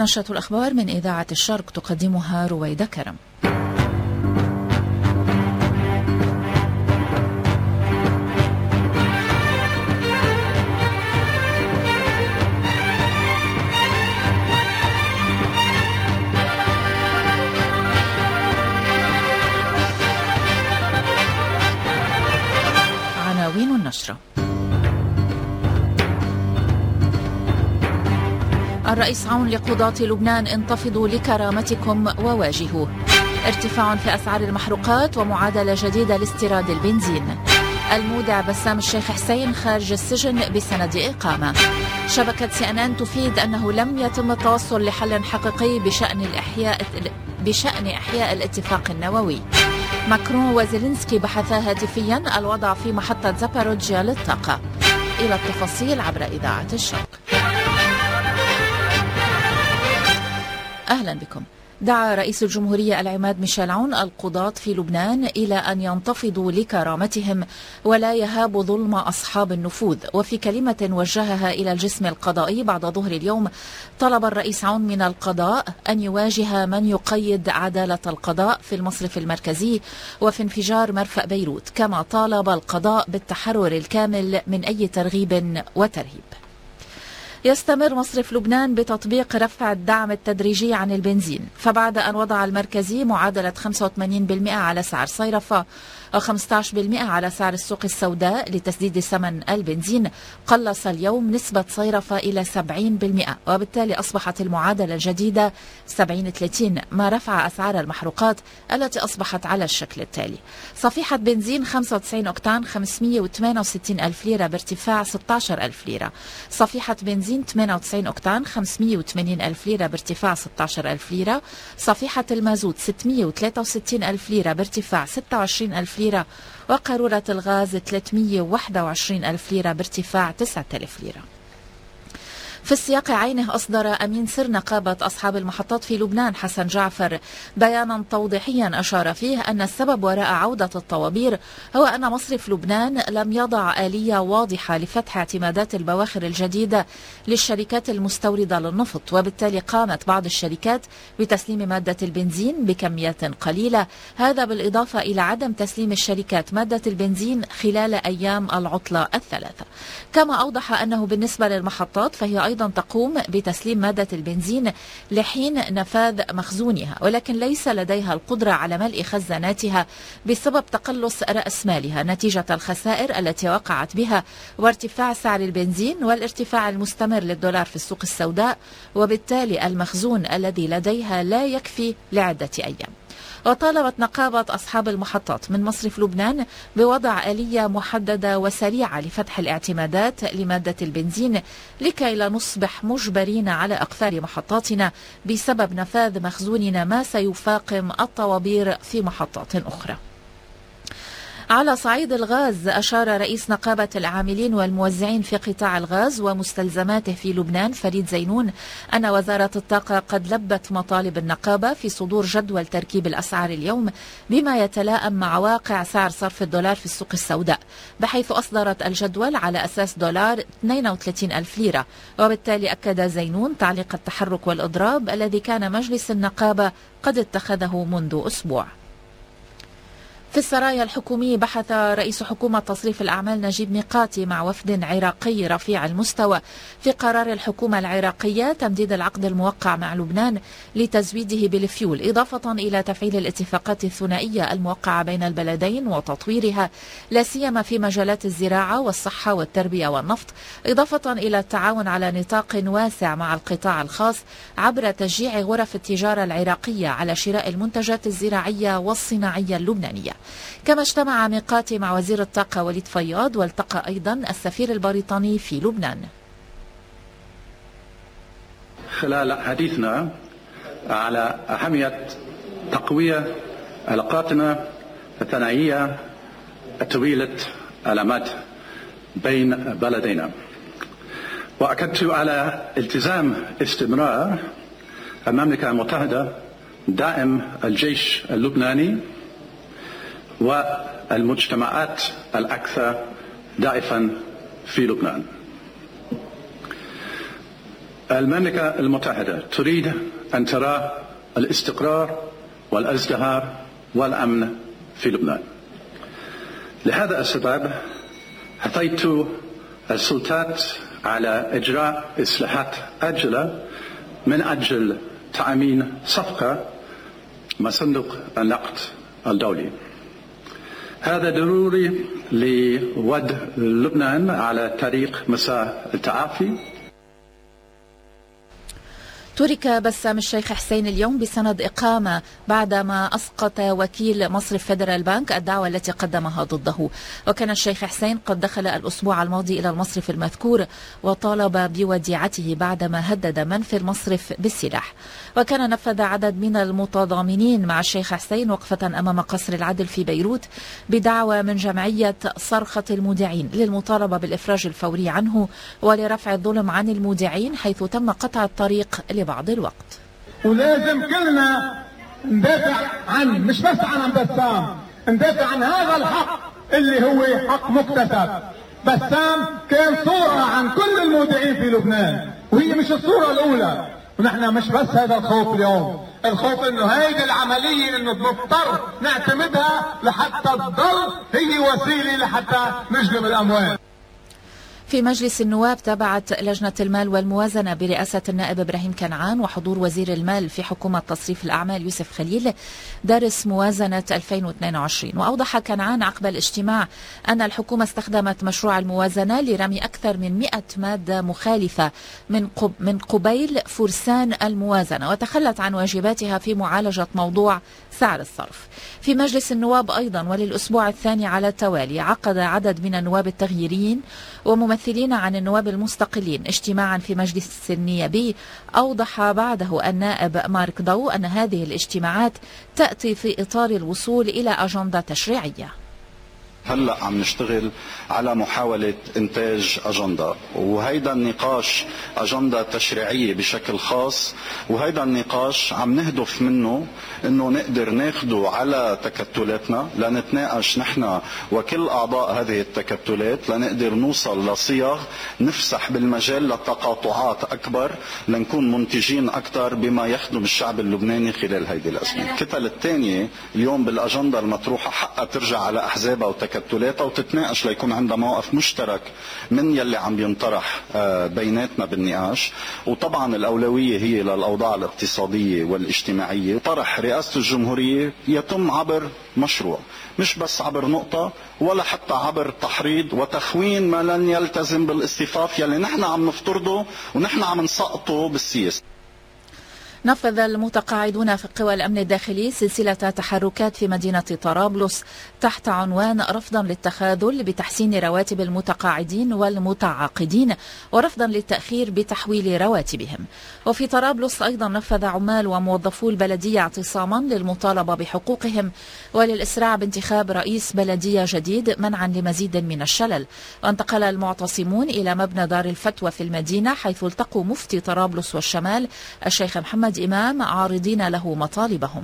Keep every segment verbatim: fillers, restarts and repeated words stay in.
نشرة الأخبار من إذاعة الشرق تقدمها رويدة كرم. عناوين النشرة: الرئيس عون لقضاة لبنان: انتفضوا لكرامتكم وواجهوه. ارتفاع في أسعار المحروقات ومعادلة جديدة لاستيراد البنزين. المودع بسام الشيخ حسين خارج السجن بسند إقامة. شبكة سي إن إن تفيد أنه لم يتم التوصل لحل حقيقي بشأن الإحياء بشأن إحياء الاتفاق النووي. ماكرون وزيلينسكي بحثا هاتفيا الوضع في محطة زاباروجيا للطاقة. إلى التفاصيل عبر إذاعة الشرق. أهلا بكم. دعا رئيس الجمهورية العماد ميشيل عون القضاة في لبنان إلى أن ينتفضوا لكرامتهم ولا يهابوا ظلم أصحاب النفوذ. وفي كلمة وجهها إلى الجسم القضائي بعد ظهر اليوم، طلب الرئيس عون من القضاء أن يواجه من يقيد عدالة القضاء في المصرف المركزي وفي انفجار مرفأ بيروت، كما طالب القضاء بالتحرر الكامل من أي ترغيب وترهيب. يستمر مصرف لبنان بتطبيق رفع الدعم التدريجي عن البنزين، فبعد أن وضع المركزي معادلة خمسة وثمانين بالمئة على سعر صيرفة وخمسة عشر بالمئة على سعر السوق السوداء لتسديد ثمن البنزين، قلص اليوم نسبة صيرفة إلى سبعين بالمئة، وبالتالي أصبحت المعادلة الجديدة سبعين ثلاثين، ما رفع أسعار المحروقات التي أصبحت على الشكل التالي: صفيحة بنزين خمسة وتسعين أوكتان خمسمئة وثمانية وستين ألف ليرة بارتفاع ستة عشر ألف ليرة، صفيحة بنزين ثمانية وتسعين أوكتان خمسمئة وثمانين ألف ليرة بارتفاع ستة عشر ألف ليرة، صفيحة المازوت ستمئة وثلاثة وستين ألف ليرة بارتفاع ستة وعشرين ألف ليرة، وقارورة الغاز ثلاثمئة وواحد وعشرين ألف ليرة بارتفاع تسعة آلاف ليرة. في السياق عينه، أصدر أمين سر نقابة أصحاب المحطات في لبنان حسن جعفر بيانا توضيحيا أشار فيه أن السبب وراء عودة الطوابير هو أن مصرف لبنان لم يضع آلية واضحة لفتح اعتمادات البواخر الجديدة للشركات المستوردة للنفط، وبالتالي قامت بعض الشركات بتسليم مادة البنزين بكميات قليلة، هذا بالإضافة إلى عدم تسليم الشركات مادة البنزين خلال أيام العطلة الثلاثة. كما أوضح أنه بالنسبة للمحطات فهي أيضا تقوم بتسليم مادة البنزين لحين نفاذ مخزونها، ولكن ليس لديها القدرة على ملء خزاناتها بسبب تقلص رأس مالها نتيجة الخسائر التي وقعت بها وارتفاع سعر البنزين والارتفاع المستمر للدولار في السوق السوداء، وبالتالي المخزون الذي لديها لا يكفي لعدة أيام. وطالبت نقابة أصحاب المحطات من مصرف لبنان بوضع آلية محددة وسريعة لفتح الاعتمادات لمادة البنزين لكي لا نصبح مجبرين على أقفال محطاتنا بسبب نفاذ مخزوننا، ما سيفاقم الطوابير في محطات أخرى. على صعيد الغاز، أشار رئيس نقابة العاملين والموزعين في قطاع الغاز ومستلزماته في لبنان فريد زينون أن وزارة الطاقة قد لبت مطالب النقابة في صدور جدول تركيب الأسعار اليوم بما يتلائم مع واقع سعر صرف الدولار في السوق السوداء، بحيث أصدرت الجدول على أساس دولار اثنين وثلاثين ألف ليرة، وبالتالي أكد زينون تعليق التحرك والإضراب الذي كان مجلس النقابة قد اتخذه منذ أسبوع. في السرايا الحكومية، بحث رئيس حكومة تصريف الأعمال نجيب ميقاتي مع وفد عراقي رفيع المستوى في قرار الحكومة العراقية تمديد العقد الموقع مع لبنان لتزويده بالفيول، إضافة إلى تفعيل الاتفاقات الثنائية الموقعة بين البلدين وتطويرها لا سيما في مجالات الزراعة والصحة والتربية والنفط، إضافة إلى التعاون على نطاق واسع مع القطاع الخاص عبر تشجيع غرف التجارة العراقية على شراء المنتجات الزراعية والصناعية اللبنانية. كما اجتمع ميقاتي مع وزير الطاقة وليد فياض، والتقى أيضا السفير البريطاني في لبنان. خلال حديثنا على أهمية تقوية علاقاتنا الثنائية طويلة الأمد بين بلدينا، وأكدت على التزام استمرار المملكة المتحدة دائم الجيش اللبناني والمجتمعات الأكثر ضعفا في لبنان. المملكة المتحدة تريد أن ترى الاستقرار والازدهار والأمن في لبنان. لهذا السبب حثيت السلطات على إجراء إصلاحات عاجلة من أجل تأمين صفقة مع صندوق النقد الدولي. هذا ضروري لوضع لبنان على طريق مسار التعافي. ترك بسام الشيخ حسين اليوم بسند إقامة بعدما أسقط وكيل مصرف فيدرال بنك الدعوة التي قدمها ضده. وكان الشيخ حسين قد دخل الأسبوع الماضي إلى المصرف المذكور وطالب بوديعته بعدما هدد من في المصرف بالسلاح. وكان نفذ عدد من المتضامنين مع الشيخ حسين وقفة أمام قصر العدل في بيروت بدعوى من جمعية صرخة المودعين للمطالبة بالإفراج الفوري عنه ولرفع الظلم عن المودعين، حيث تم قطع الطريق لبعض الوقت. ولازم كلنا ندافع عن مش بس عن بسام، ندافع عن هذا الحق اللي هو حق مكتسب. بسام كان صورة عن كل المودعين في لبنان، وهي مش الصورة الأولى. ونحن مش بس هذا الخوف اليوم، الخوف انه هيدي العملية انه بنضطر نعتمدها لحتى تضل هي وسيلة لحتى نجلب الأموال. في مجلس النواب تابعت لجنة المال والموازنة برئاسة النائب إبراهيم كنعان وحضور وزير المال في حكومة تصريف الأعمال يوسف خليل درس موازنة ألفين واثنين وعشرين. وأوضح كنعان عقب الاجتماع أن الحكومة استخدمت مشروع الموازنة لرمي أكثر من مئة مادة مخالفة من من قبيل فرسان الموازنة، وتخلت عن واجباتها في معالجة موضوع سعر الصرف. في مجلس النواب أيضا وللأسبوع الثاني على التوالي عقد عدد من النواب التغييريين وممثلين عن النواب المستقلين اجتماعا في مجلس النيابي. أوضح بعده النائب مارك ضو أن هذه الاجتماعات تأتي في إطار الوصول إلى أجندة تشريعية. هلأ عم نشتغل على محاولة إنتاج أجندة، وهيدا النقاش أجندة تشريعية بشكل خاص، وهيدا النقاش عم نهدف منه إنه نقدر ناخده على تكتلاتنا لنتناقش نحن وكل أعضاء هذه التكتلات لنقدر نوصل لصيغ نفسح بالمجال لتقاطعات أكبر لنكون منتجين أكثر بما يخدم الشعب اللبناني خلال هذه الأزمة. الكتل الثانية اليوم بالأجندة المطروحة حقها ترجع على أحزابها وتكتلاتها وتتناقش ليكون عندها موقف مشترك من يلي عم ينطرح بيناتنا بالنقاش. وطبعا الأولوية هي للأوضاع الاقتصادية والاجتماعية. طرح رئاسة الجمهورية يتم عبر مشروع، مش بس عبر نقطة ولا حتى عبر تحريض وتخوين ما لن يلتزم بالاصطفاف يلي نحن عم نفترضه ونحن عم نسقطه بالسياسة. نفذ المتقاعدون في قوى الأمن الداخلي سلسلة تحركات في مدينة طرابلس تحت عنوان رفضا للتخاذل بتحسين رواتب المتقاعدين والمتعاقدين ورفضا للتأخير بتحويل رواتبهم. وفي طرابلس أيضا نفذ عمال وموظفو البلدية اعتصاما للمطالبة بحقوقهم وللإسراع بانتخاب رئيس بلدية جديد منعا لمزيد من الشلل. وانتقل المعتصمون إلى مبنى دار الفتوى في المدينة حيث التقوا مفتي طرابلس والشمال الشيخ محمد إمام عارضين له مطالبهم.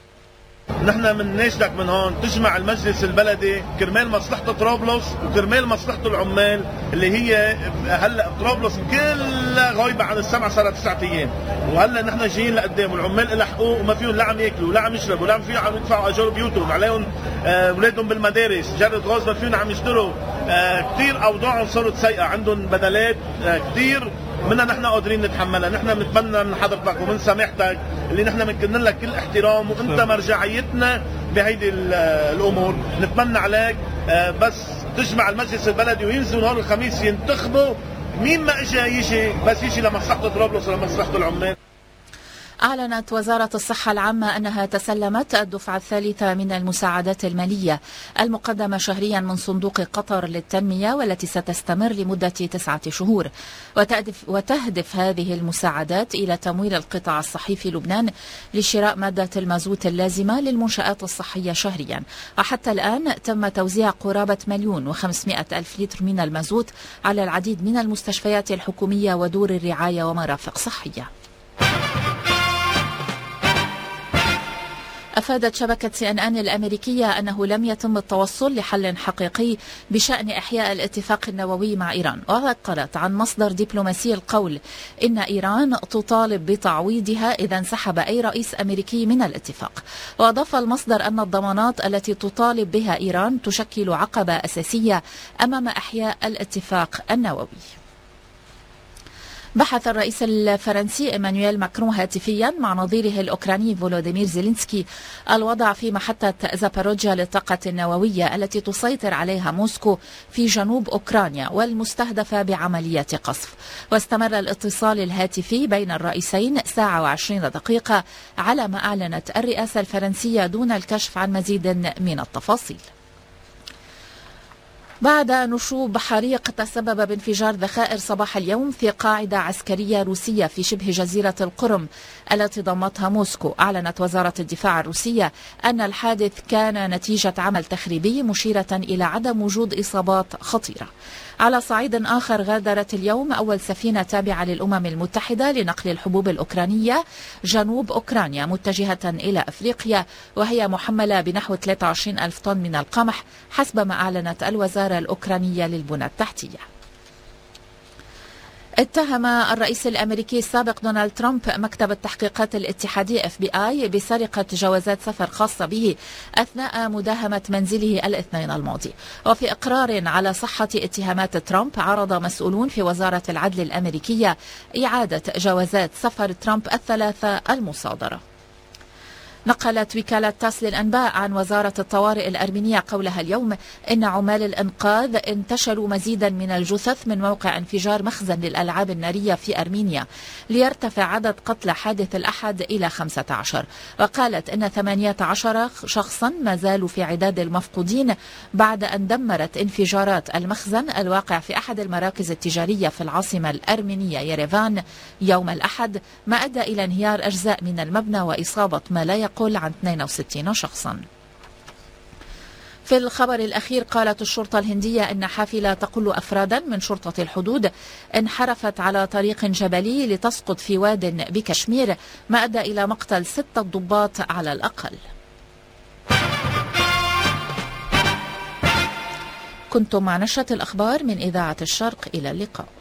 نحن من ناشدك من هون تجمع المجلس البلدي كرمال مصلحة طرابلس وكرمال مصلحة العمال اللي هي هلا طرابلس كلها غايبة عن السمع صار تسعة ايام، وهلا نحن جايين لقدام والعمال لها حقوق وما فيهم لا عم ياكلوا ولا عم يشربوا ولا عم فيهم عم يدفعوا اجور بيوتهم، عليهم اولادهم بالمدارس، جرد غاز ما فيهم عم يشتروا، كثير اوضاعهم صارت سيئة، عندهم بدلات كثير منها نحن قادرين نتحملها. نحن بنتمنى من حضرتك ومن سماحتك اللي نحن بنكن لك كل احترام وانت مرجعيتنا بهيدي الامور، نتمنى عليك بس تجمع المجلس البلدي وينزلوا نهار الخميس ينتخبوا مين ما اجى يجي، بس يجي لمصلحة طرابلس ولمصلحة العمال. أعلنت وزارة الصحة العامة أنها تسلمت الدفعة الثالثة من المساعدات المالية المقدمة شهريا من صندوق قطر للتنمية والتي ستستمر لمدة تسعة شهور. وتهدف, وتهدف هذه المساعدات إلى تمويل القطاع الصحي في لبنان لشراء مادة المازوت اللازمة للمنشآت الصحية شهريا. وحتى الآن تم توزيع قرابة مليون وخمسمائة ألف لتر من المازوت على العديد من المستشفيات الحكومية ودور الرعاية ومرافق صحية. أفادت شبكة سي إن إن الأمريكية أنه لم يتم التوصل لحل حقيقي بشأن إحياء الاتفاق النووي مع إيران، وذكرت عن مصدر دبلوماسي القول إن إيران تطالب بتعويضها إذا انسحب أي رئيس أمريكي من الاتفاق. وأضاف المصدر أن الضمانات التي تطالب بها إيران تشكل عقبة أساسية أمام إحياء الاتفاق النووي. بحث الرئيس الفرنسي إيمانويل ماكرون هاتفيا مع نظيره الأوكراني فولوديمير زيلينسكي الوضع في محطة زاباروجيا للطاقة النووية التي تسيطر عليها موسكو في جنوب أوكرانيا والمستهدفة بعملية قصف. واستمر الاتصال الهاتفي بين الرئيسين ساعة وعشرين دقيقة على ما أعلنت الرئاسة الفرنسية دون الكشف عن مزيد من التفاصيل. بعد نشوب حريق تسبب بانفجار ذخائر صباح اليوم في قاعدة عسكرية روسية في شبه جزيرة القرم التي ضمتها موسكو، أعلنت وزارة الدفاع الروسية أن الحادث كان نتيجة عمل تخريبي، مشيرة إلى عدم وجود إصابات خطيرة. على صعيد آخر، غادرت اليوم أول سفينة تابعة للأمم المتحدة لنقل الحبوب الأوكرانية جنوب أوكرانيا متجهة إلى أفريقيا، وهي محملة بنحو ثلاثة وعشرين ألف طن من القمح حسب ما أعلنت الوزارة الأوكرانية للبنى التحتية. اتهم الرئيس الأمريكي السابق دونالد ترامب مكتب التحقيقات الاتحادي إف بي آي بسرقة جوازات سفر خاصة به أثناء مداهمة منزله الاثنين الماضي. وفي إقرار على صحة اتهامات ترامب، عرض مسؤولون في وزارة العدل الأمريكية إعادة جوازات سفر ترامب الثلاثة المصادرة. نقلت وكالة تاس للأنباء عن وزارة الطوارئ الأرمينية قولها اليوم إن عمال الإنقاذ انتشلوا مزيدا من الجثث من موقع انفجار مخزن للألعاب النارية في أرمينيا ليرتفع عدد قتلى حادث الأحد إلى خمسة عشر. وقالت إن ثمانية عشر شخصا ما زالوا في عداد المفقودين بعد أن دمرت انفجارات المخزن الواقع في أحد المراكز التجارية في العاصمة الأرمينية يريفان يوم الأحد، ما أدى إلى انهيار أجزاء من المبنى وإصابة ما لا يقل عن اثنين وستين شخصا. في الخبر الأخير، قالت الشرطة الهندية أن حافلة تقل أفرادا من شرطة الحدود انحرفت على طريق جبلي لتسقط في واد بكشمير، ما أدى إلى مقتل ستة ضباط على الأقل. كنتم مع نشرة الأخبار من إذاعة الشرق، إلى اللقاء.